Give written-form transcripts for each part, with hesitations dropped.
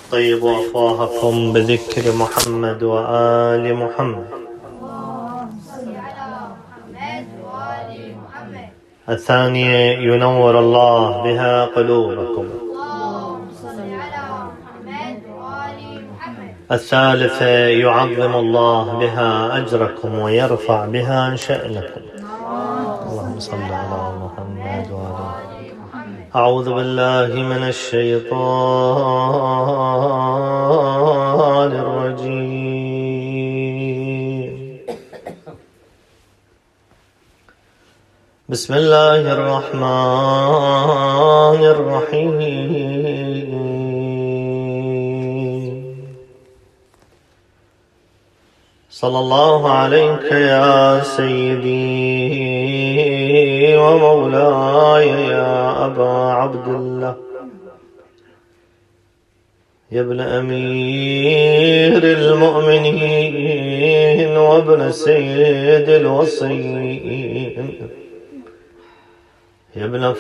طيبوا أفواهكم بذكر محمد وآل محمد. الثانية ينور الله بها قلوبكم. الثالثة يعظم الله بها أجركم ويرفع بها شأنكم. اللهم صل على محمد وعلى أعوذ بالله من الشيطان الرجيم. بسم الله الرحمن الرحيم. صلى الله عليك يا سيدي ومولاي يا أبا عبد الله، يا ابن أمير المؤمنين وابن سيد الوصيين، يا ابن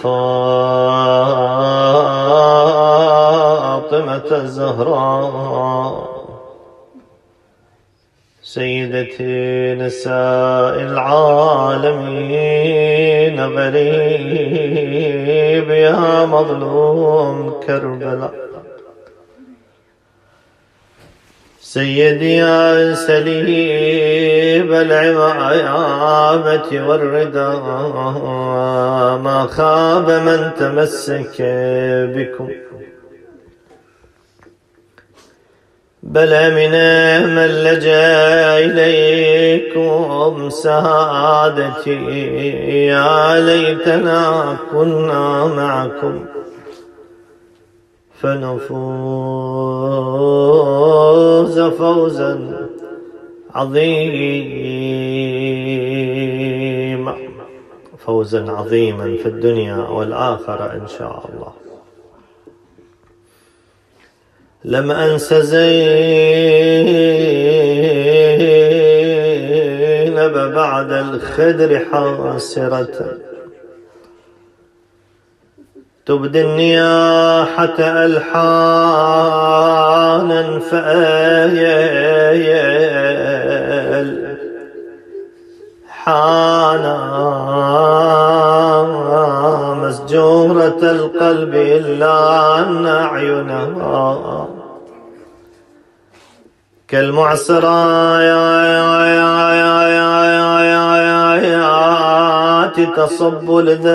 فاطمة الزهراء، سيدتي نساء العالمين، غريب يا مظلوم كربلاء، سيدي يا سليب العمامة والردى، ما خاب من تمسك بكم، بل من من لجأ إليكم سعادتي، يا ليتنا كنا معكم فنفوز فوزا عظيما، فوزا عظيما في الدنيا والآخرة إن شاء الله. لم أنس زينب بعد الخدر حاسرة، تبدي النياحة ألحانا فآيل حانا، مسجورة القلب إلا أن أعينها كالمعصرات تصب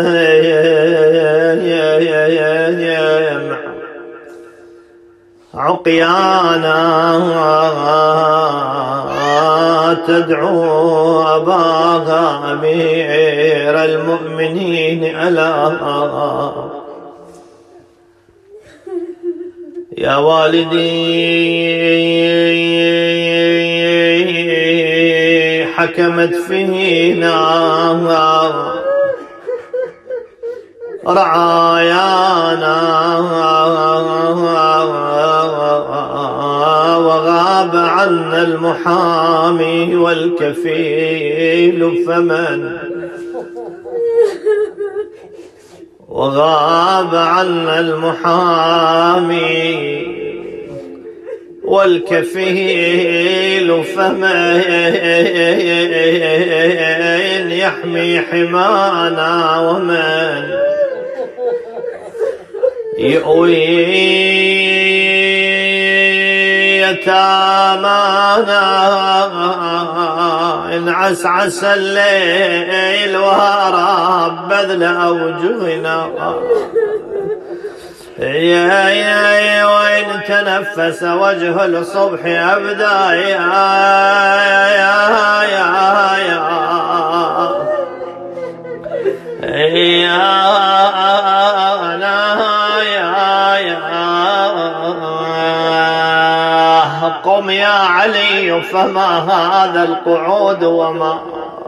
الدمع عقيانا، تدعو أباها أمير المؤمنين ألا يا والدي، حكمت فينا رعايانا، وغاب عنا المحامي والكفيل فمن، وغاب عنا المحامي والكفيل فمن يحمي حمانا، ومن يؤوي يتامانا، إن عسعس الليل وهرب بذل أوجهنا، يا وإن تنفس وجه الصبح أبدا، قم يا علي فما هذا القعود، وما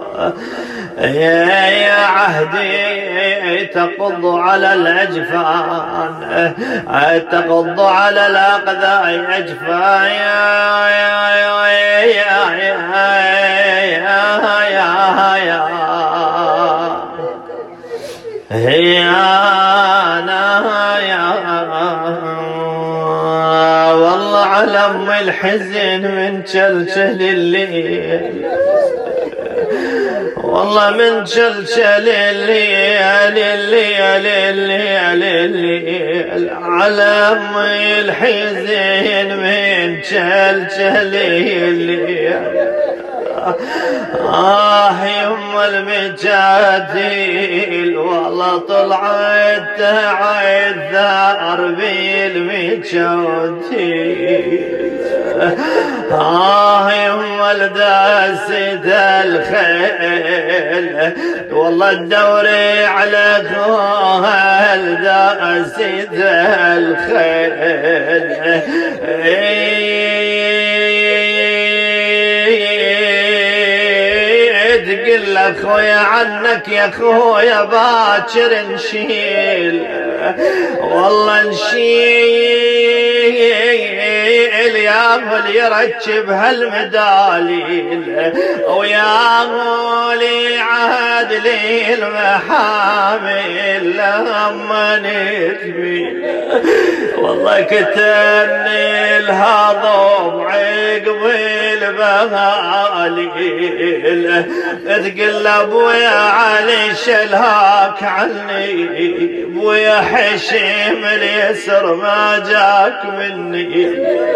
يا عهدي تقض على الأجفان، تقض على الأقذاء أجفان، لم الحزن من شلشل الليل، والله من شلشل الليل الليل الليل الليل على أمي الحزن من شلشل الليل. يم المجاديل والله طلعت تعيد ثار بالمجاديل. يم الداسد الخيل والله الدوري على خوها الداسد الخيل. تقل اخويا عنك يا اخويا باكر نشيل، والله نشيل يا اللي يركب هالمداليل، ويا اللي عاد لي المحامل لما نتبي، والله كتني الهضم عقب البهاليل. تقل ابويا علي شلهاك عني، ابويا حشيم اليسر ما جاك مني،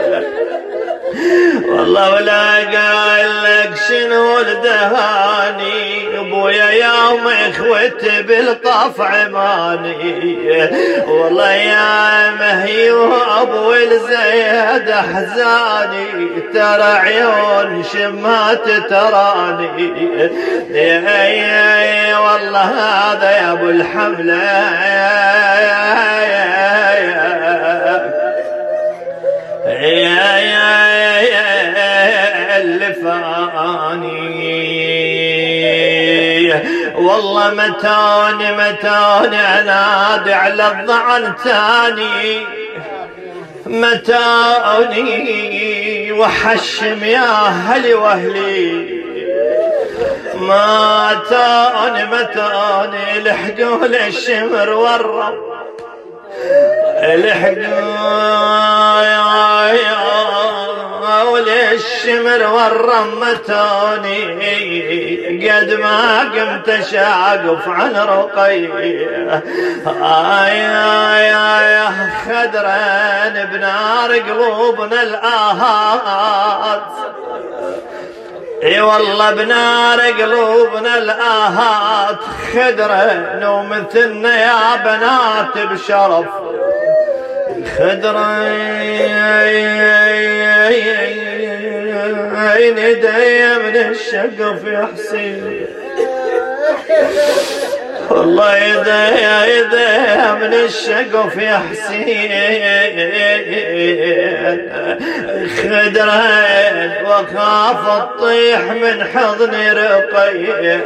والله ولا قال لك شنو الدهاني، ابويا يوم اخوتي بالطف عماني، والله يا مهيوب والزيد احزاني، ترى عيون شمات تراني، يا والله هذا يا ابو الحمله اللي فاني، والله متاني انادي على الضعن تاني، متاني وحشم يا اهلي واهلي، متاني لحقوا الشمر والرب، والشمر والرمتوني، قد ما قمت شاقف عن رقيه، يا خدران بنار قلوبنا الآهات، اي والله بنار قلوبنا الآهات، خدران ومثلنا يا بنات بشرف، خدرين ايدي من الشقف يا حسين، والله ايدي من الشقف يا حسين، خدرين وخاف تطيح من حضن رقيه،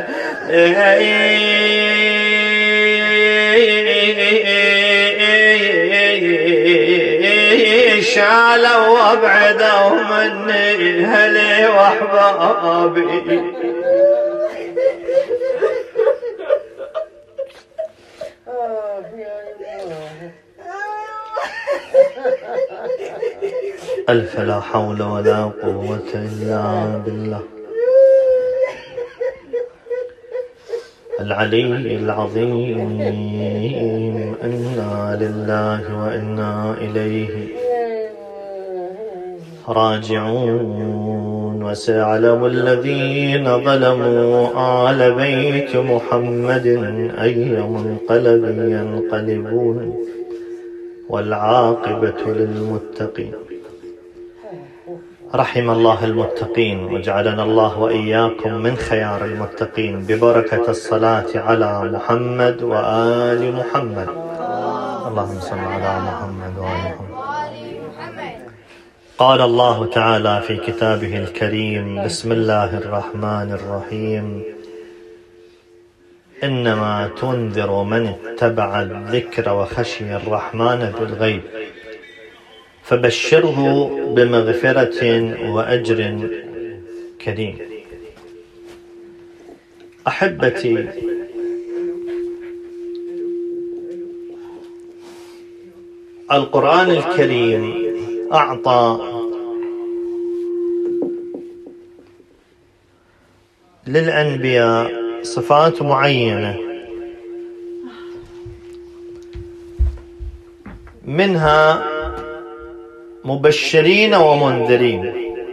شالوا وابعدوا مني هلي واحبابي. ألف لا حول ولا قوة إلا بالله العلي العظيم. إنا لله وإنا إليه راجعون. وسيعلم الذين ظلموا آل بيت محمد أي منقلب ينقلبون والعاقبة للمتقين. رحم الله المتقين وجعلنا الله وإياكم من خيار المتقين ببركة الصلاة على محمد وآل محمد. اللهم صل على محمد وآل محمد. قال الله تعالى في كتابه الكريم: بسم الله الرحمن الرحيم: إنما تنذر من اتبع الذكر وخشي الرحمن بالغيب فبشره بمغفرة وأجر كريم. أحبتي، القرآن الكريم أعطى للأنبياء صفات معينة، منها مبشرين ومنذرين.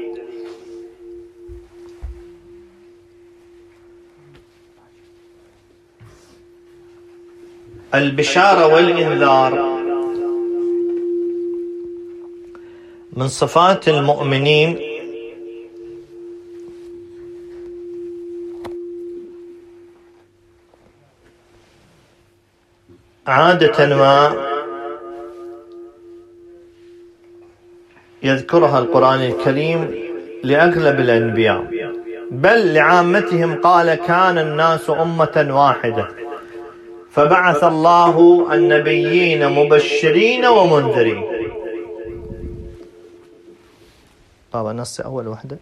البشارة والإنذار من صفات المؤمنين عادة ما يذكرها القرآن الكريم لأغلب الأنبياء، بل لعامتهم قال كان الناس أمة واحدة فبعث الله النبيين مبشرين ومنذرين. بابا نص أول وحدة.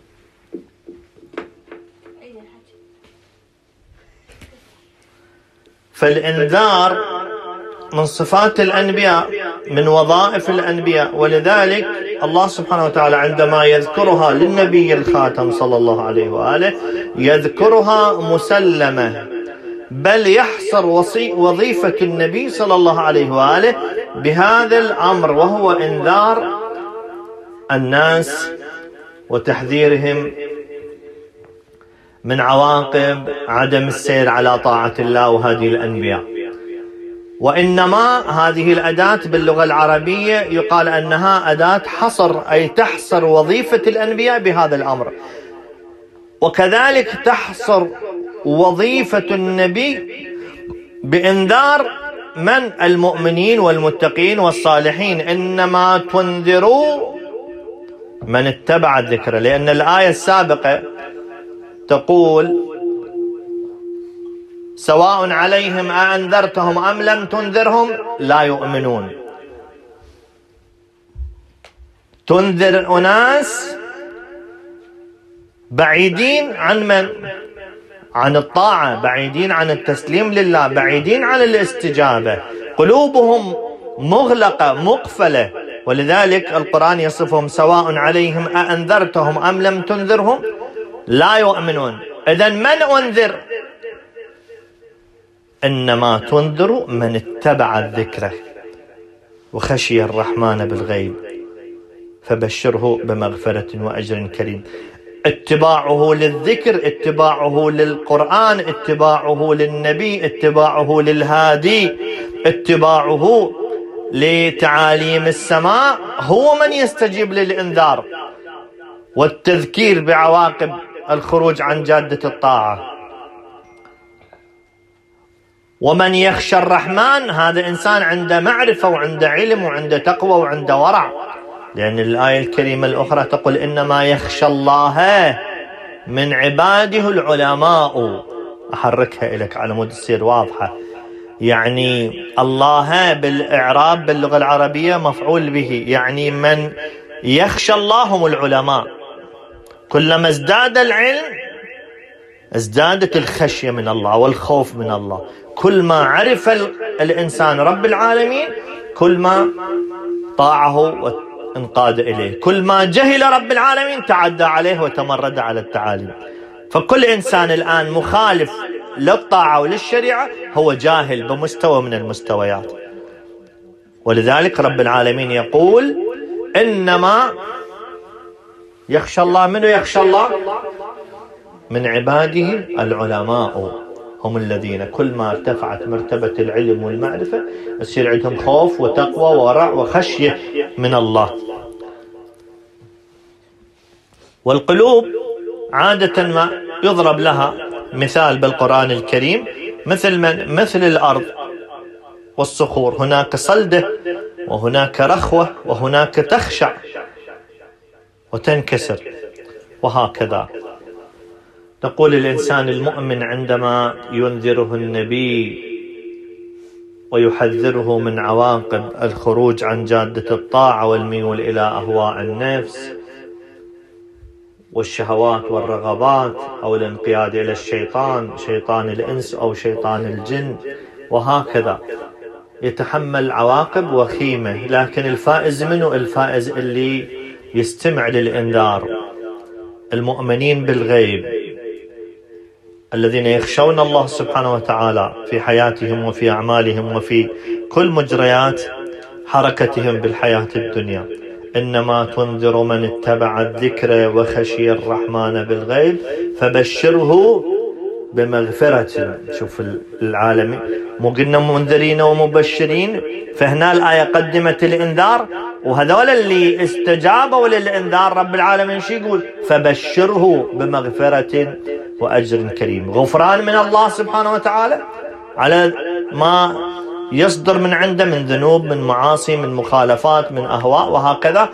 فالإنذار من صفات الأنبياء، من وظائف الأنبياء، ولذلك الله سبحانه وتعالى عندما يذكرها للنبي الخاتم صلى الله عليه وآله يذكرها مسلمة، بل يحصر وظيفة النبي صلى الله عليه وآله بهذا الأمر، وهو إنذار الناس وتحذيرهم من عواقب عدم السير على طاعة الله وهدي الأنبياء. وإنما هذه الأداة باللغة العربية يقال أنها أداة حصر، أي تحصر وظيفة الأنبياء بهذا الأمر، وكذلك تحصر وظيفة النبي بإنذار من؟ المؤمنين والمتقين والصالحين. إنما تنذروا من اتبع الذكر، لأن الآية السابقة تقول سواء عليهم أأنذرتهم أم لم تنذرهم لا يؤمنون. تنذر أناس بعيدين عن من؟ عن الطاعة، بعيدين عن التسليم لله، بعيدين عن الاستجابة، قلوبهم مغلقة مقفلة، ولذلك القرآن يصفهم سواء عليهم أأنذرتهم أم لم تنذرهم لا يؤمنون. إذن من أنذر؟ إنما تنذر من اتبع الذكر وخشي الرحمن بالغيب فبشره بمغفرة وأجر كريم. اتباعه للذكر، اتباعه للقرآن، اتباعه للنبي، اتباعه للهادي، اتباعه لتعاليم السماء هو من يستجيب للإنذار والتذكير بعواقب الخروج عن جادة الطاعة. ومن يخشى الرحمن هذا إنسان عنده معرفة وعنده علم وعنده تقوى وعنده ورع، لأن الآية الكريمة الأخرى تقول إنما يخشى الله من عباده العلماء. أحركها لك على مود تصير واضحة. يعني الله بالإعراب باللغة العربية مفعول به، يعني من يخشى الله هم العلماء. كلما ازداد العلم ازدادت الخشية من الله والخوف من الله. كل ما عرف الإنسان رب العالمين كل ما طاعه وانقاد إليه، كل ما جهل رب العالمين تعدى عليه وتمرد على التعاليم. فكل إنسان الآن مخالف للطاعة وللشريعة هو جاهل بمستوى من المستويات. ولذلك رب العالمين يقول إنما يخشى الله، منو يخشى الله؟ من عباده العلماء، هم الذين كل ما ارتفعت مرتبة العلم والمعرفة يصير عندهم خوف وتقوى وورع وخشية من الله. والقلوب عادة ما يضرب لها مثال بالقرآن الكريم مثل الأرض والصخور، هناك صلدة وهناك رخوة وهناك تخشع وتنكسر، وهكذا تقول الإنسان المؤمن عندما ينذره النبي ويحذره من عواقب الخروج عن جادة الطاعة والميول إلى أهواء النفس والشهوات والرغبات أو الانقياد إلى الشيطان، شيطان الإنس أو شيطان الجن وهكذا، يتحمل عواقب وخيمة. لكن الفائز منه الفائز اللي يستمع للإنذار، المؤمنين بالغيب الذين يخشون الله سبحانه وتعالى في حياتهم وفي أعمالهم وفي كل مجريات حركتهم بالحياة الدنيا. إنما تنذر من اتبع الذكر وخشي الرحمن بالغيب فبشره بمغفرة. شوف العالمين، مو قلنا منذرين ومبشرين؟ فهنا الآية قدمت الإنذار، وهذول اللي استجابوا للإنذار رب العالمين شو يقول؟ فبشره بمغفرة وأجر كريم. غفران من الله سبحانه وتعالى على ما يصدر من عنده من ذنوب، من معاصي، من مخالفات، من أهواء وهكذا.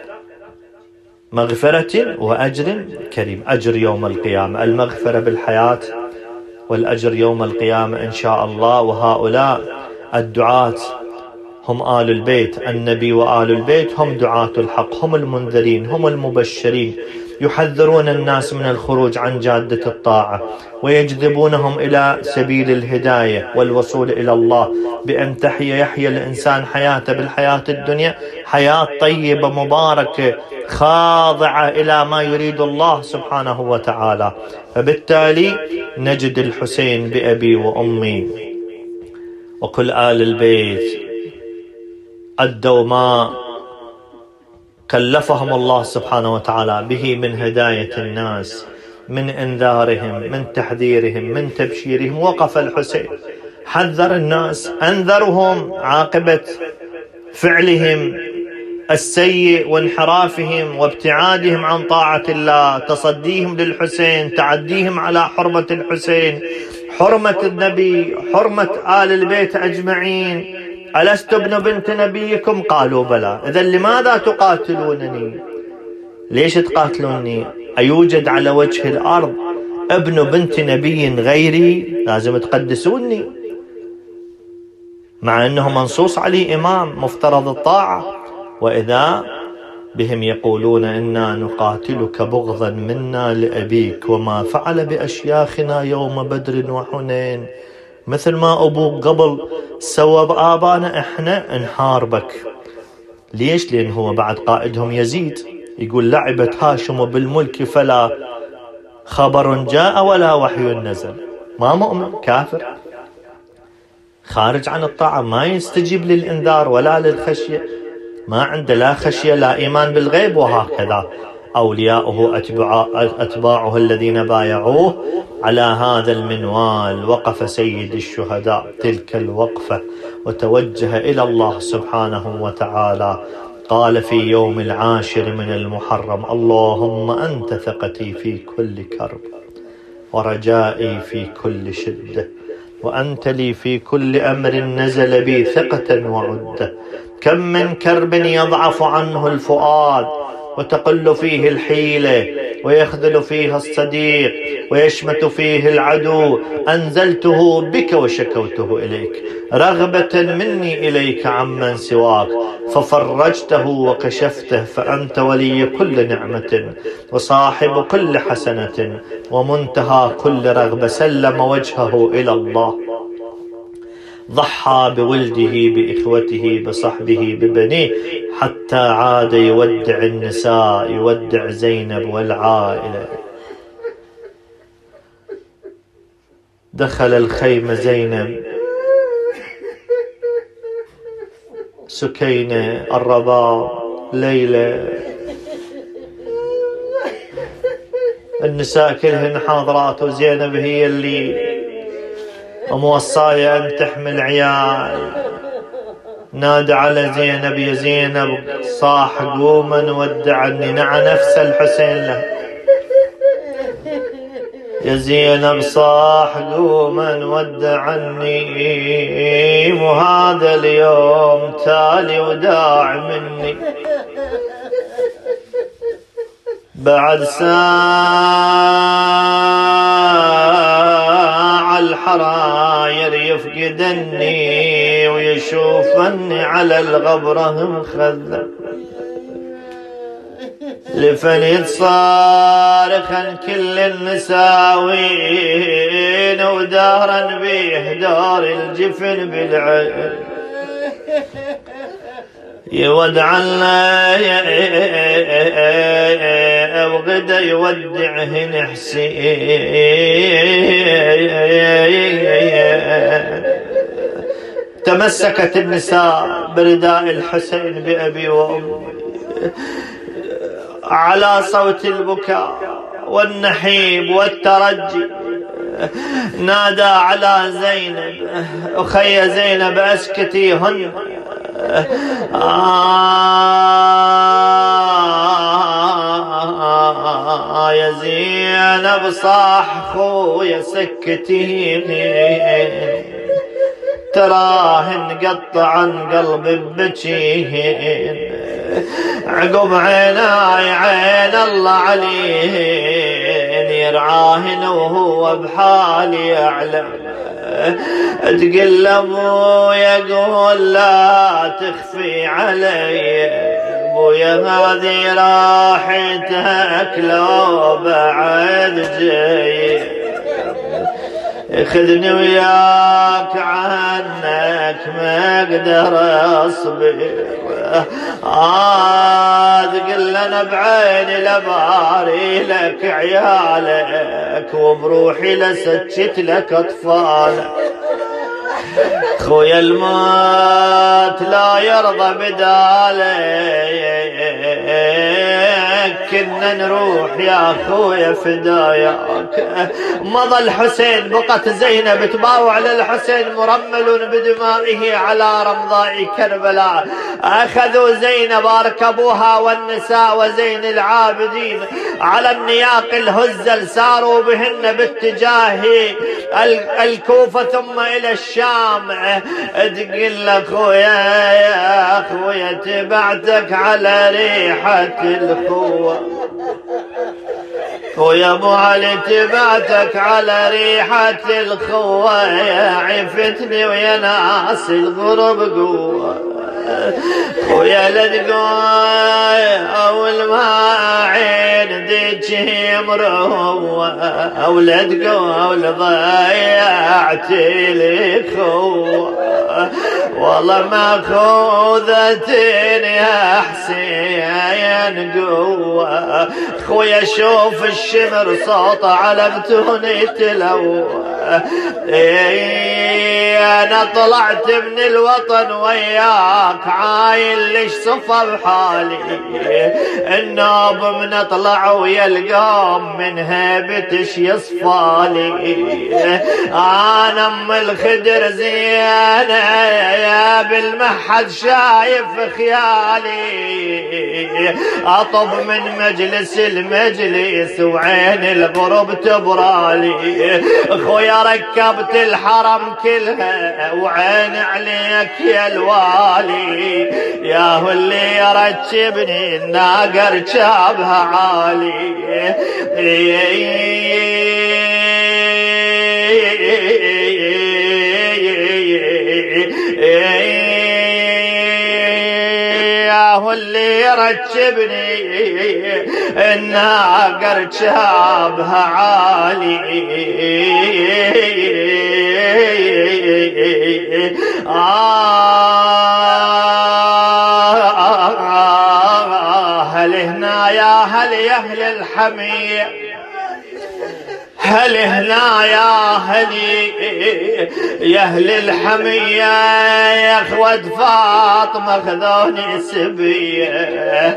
مغفرة وأجر كريم. أجر يوم القيامة، المغفرة بالحياة والأجر يوم القيامة إن شاء الله. وهؤلاء الدعاة هم آل البيت، النبي وآل البيت هم دعاة الحق، هم المنذرين، هم المبشرين، يحذرون الناس من الخروج عن جادة الطاعة ويجذبونهم إلى سبيل الهداية والوصول إلى الله، بأن يحيى الإنسان حياته بالحياة الدنيا حياة طيبة مباركة خاضعة إلى ما يريد الله سبحانه وتعالى. فبالتالي نجد الحسين بأبي وأمي وكل آل البيت أدوا ما كلفهم الله سبحانه وتعالى به من هداية الناس، من انذارهم، من تحذيرهم، من تبشيرهم. وقف الحسين حذر الناس، أنذرهم عاقبة فعلهم السيء وانحرافهم وابتعادهم عن طاعة الله، تصديهم للحسين، تعديهم على حرمة الحسين، حرمة النبي، حرمة آل البيت أجمعين. ألست ابن بنت نبيكم؟ قالوا بلى. إذن لماذا تقاتلونني؟ ليش تقاتلوني؟ أيوجد على وجه الأرض ابن بنت نبي غيري؟ لازم تقدسوني، مع أنه منصوص عليه إمام مفترض الطاعة. وإذا بهم يقولون إنا نقاتلك بغضا منا لأبيك وما فعل بأشياخنا يوم بدر وحنين. مثل ما أبوك قبل سوى بآبانا، إحنا نحاربك. ليش؟ لأن هو بعد قائدهم يزيد يقول لعبت هاشم بالملك فلا خبر جاء ولا وحي نزل. ما مؤمن، كافر، خارج عن الطاعة، ما يستجيب للإنذار ولا للخشية، ما عنده لا خشية لا إيمان بالغيب. وهكذا أولياؤه أتباعه الذين بايعوه على هذا المنوال. وقف سيد الشهداء تلك الوقفة وتوجه إلى الله سبحانه وتعالى. قال في يوم 10 من المحرم: اللهم أنت ثقتي في كل كرب ورجائي في كل شدة، وأنت لي في كل أمر نزل بي ثقة وعدة. كم من كرب يضعف عنه الفؤاد وتقل فيه الحيلة ويخذل فيه الصديق ويشمت فيه العدو، أنزلته بك وشكوته إليك رغبة مني إليك عمن سواك، ففرجته وكشفته، فأنت ولي كل نعمة وصاحب كل حسنة ومنتهى كل رغبة. سلم وجهه إلى الله، ضحى بولده بإخوته بصحبه ببنيه، حتى عاد يودع النساء، يودع زينب والعائلة. دخل الخيمة زينب، سكينة، الرباب، ليلى، النساء كلهن حاضرات، وزينب هي اللي موصاية أن تحمل عيال. نادى على زينب: يا زينب، صاح قوما ودعني. نعى نفس الحسين له: يا زينب صاح قوما ودعني، وهذا اليوم تالي وداع مني. بعد ساعة الحراير يفقدني ويشوفني على الغبرة مخذب، لفنيت صارخا كل النساوين ودارا بيه دار الجفن بالعين. يودع وغدا يودعهن حسين. تمسكت النساء برداء الحسين بأبي وأمي على صوت البكاء والنحيب والترجي. نادى على زينب: أخي زينب أسكتيهن، يا زينب صاح خويا سكتيهن، تراهن قطعن قلبي ببكيهن، عقب عيناي عين الله عليهن، يرعاهن وهو بحالي يعلم. تقل ابويا قول لا تخفي علي، ابويا هذه راحتك لو بعد جاي، خذني وياك عنك ما اقدر اصبر. تقول انا بعيني لباري لك عيالك، وبروحي لسجت لك اطفالك. خويا الموت لا يرضى بدالك، كنا نروح يا خويا فداياك. مضى الحسين، بقت زينب تباوع للحسين مرمل بدمائه على رمضاء كربلاء. اخذوا زينب اركبوها والنساء وزين العابدين على النياق الهزل، ساروا بهن باتجاه الكوفة ثم الى الشام. تقول اخويا يا اخويا تبعتك على ريحة الخوة، ويا ابو علي تبعتك على ريحة الخوة، يا عفتني ويا ناس الغرب قوة. ويا لدقوي اول ما عين ديك مروة، او لدقوي ضيعت لي خوة، والله ما خوذتين يا حسين قوة. خويا شوف الشمر صوت على بتوني تلو، انا طلعت من الوطن وياك عايل ليش صفى بحالي، النوب من اطلع ويا القوم من هيبتش يصفالي. انا ام الخدر زينه يا بالمحد شايف خيالي، اطب من مجلس المجلس وعين الغرب تبرالي. خويا ركبت الحرم كلها وعين عليك يا الوالي، يا هو اللي يركبني الناقر جابها عالي. يا هو اللي يركبني الناقر جابها عالي. هل هنا يا هل يهل الحمية، هل هنا يا هلي يا اهل الحمية، يا اخوة فاطمة خذوني سبية.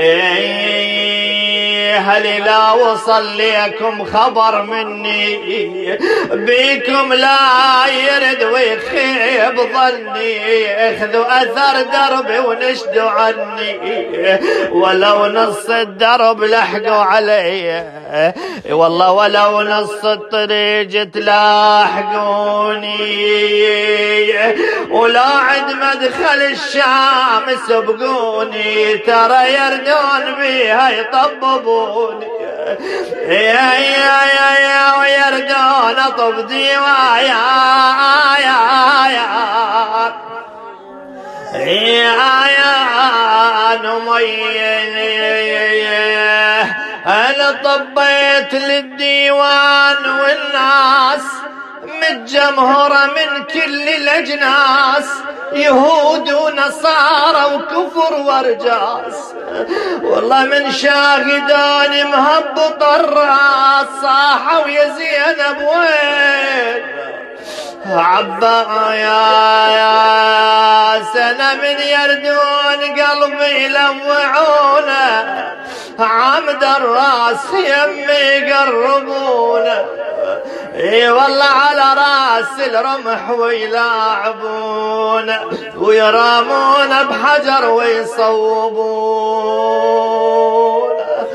هل لا وصل ليكم خبر مني، بيكم لا يرد ويخيب ظني، اخذوا اثر دربي ونشدوا عني، ولو نص الدرب لحقوا علي، والله ولو نص الطريق تلاحقوني، ولا عد مدخل الشام سبقوني، ترى يردون بيها يطببوني. يا يا يا يا ويردون اطب ديوايا يا نمية. انا طبيت للديوان والناس متجمهرة من كل الاجناس، يهود ونصارى وكفر وارجاس، والله من شاهدان مهبط الراس صاحوا يا زينب وين عبا يا سنة من يردون قلبي يلوعونه، عمد الراس يمي يقربونه، اي والله على راس الرمح ويلاعبون ويرامون بحجر ويصوبون.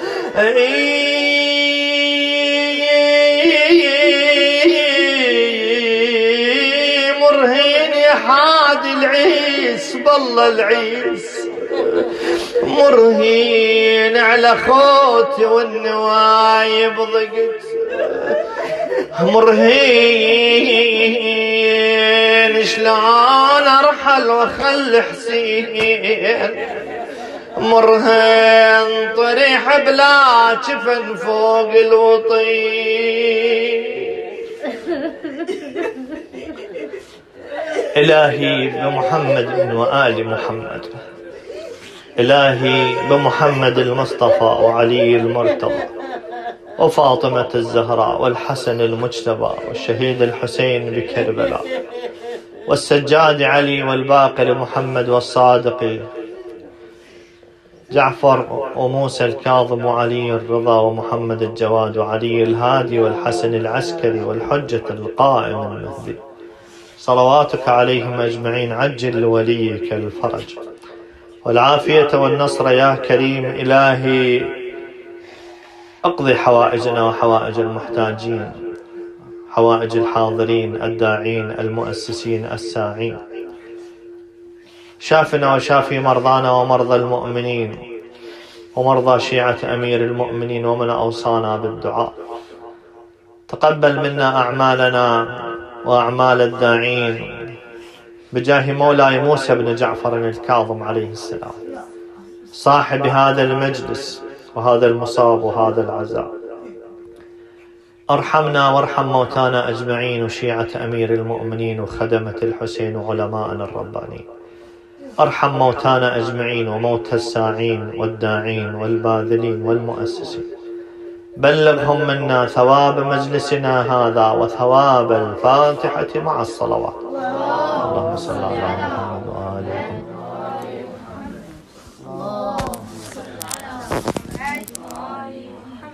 مرهين يحاد العيس بالله العيس، مرهين على خوتي والنوايب ضقت، مرهين شلون ارحل واخلي حسين، مرهين طريح بلا جفن فوق الوطين. إلهي بمحمد وآل محمد، إلهي بمحمد المصطفى وعلي المرتضى وفاطمة الزهراء والحسن المجتبى والشهيد الحسين بكربلاء والسجاد علي والباقر محمد والصادق جعفر وموسى الكاظم وعلي الرضا ومحمد الجواد وعلي الهادي والحسن العسكري والحجة القائم المهدي، صلواتك عليهم أجمعين. عجل لوليك الفرج والعافية والنصر يا كريم. إلهي اقضي حوائجنا وحوائج المحتاجين، حوائج الحاضرين الداعين المؤسسين الساعين. شافنا وشافي مرضانا ومرضى المؤمنين ومرضى شيعة أمير المؤمنين ومن أوصانا بالدعاء. تقبل منا أعمالنا وأعمال الداعين بجاه مولاي موسى بن جعفر الكاظم عليه السلام، صاحب هذا المجلس وهذا المصاب وهذا العزاء. ارحمنا وارحم موتانا أجمعين وشيعة أمير المؤمنين وخدمة الحسين وعلماءنا الربانيين. ارحم موتانا أجمعين وموتى الساعين والداعين والباذلين والمؤسسين. بلغهم منا ثواب مجلسنا هذا وثواب الفاتحة مع الصلوات. اللهم صل على محمد.